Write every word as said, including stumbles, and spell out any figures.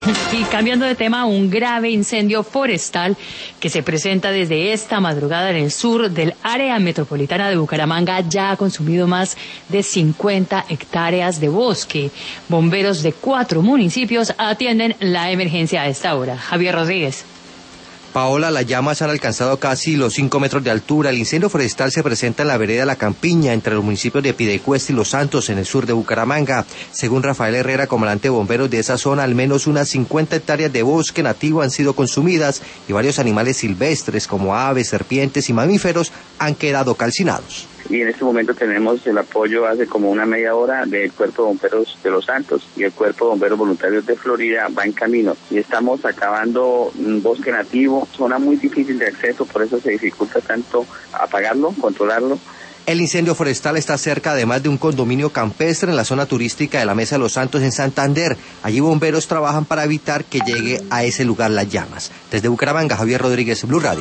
Y cambiando de tema, un grave incendio forestal que se presenta desde esta madrugada en el sur del área metropolitana de Bucaramanga ya ha consumido más de cincuenta hectáreas de bosque. Bomberos de cuatro municipios atienden la emergencia a esta hora. Javier Rodríguez. Paola, las llamas han alcanzado casi los cinco metros de altura. El incendio forestal se presenta en la vereda La Campiña, entre los municipios de Piedecuesta y Los Santos, en el sur de Bucaramanga. Según Rafael Herrera, comandante de bomberos de esa zona, al menos unas cincuenta hectáreas de bosque nativo han sido consumidas y varios animales silvestres, como aves, serpientes y mamíferos, han quedado calcinados. Y en este momento tenemos el apoyo hace como una media hora del Cuerpo de Bomberos de Los Santos, y el Cuerpo de Bomberos Voluntarios de Florida va en camino, y estamos acabando un bosque nativo, zona muy difícil de acceso, por eso se dificulta tanto apagarlo, controlarlo. El incendio forestal está cerca además de un condominio campestre en la zona turística de la Mesa de Los Santos en Santander. Allí bomberos trabajan para evitar que llegue a ese lugar las llamas. Desde Bucaramanga, Javier Rodríguez, Blue Radio.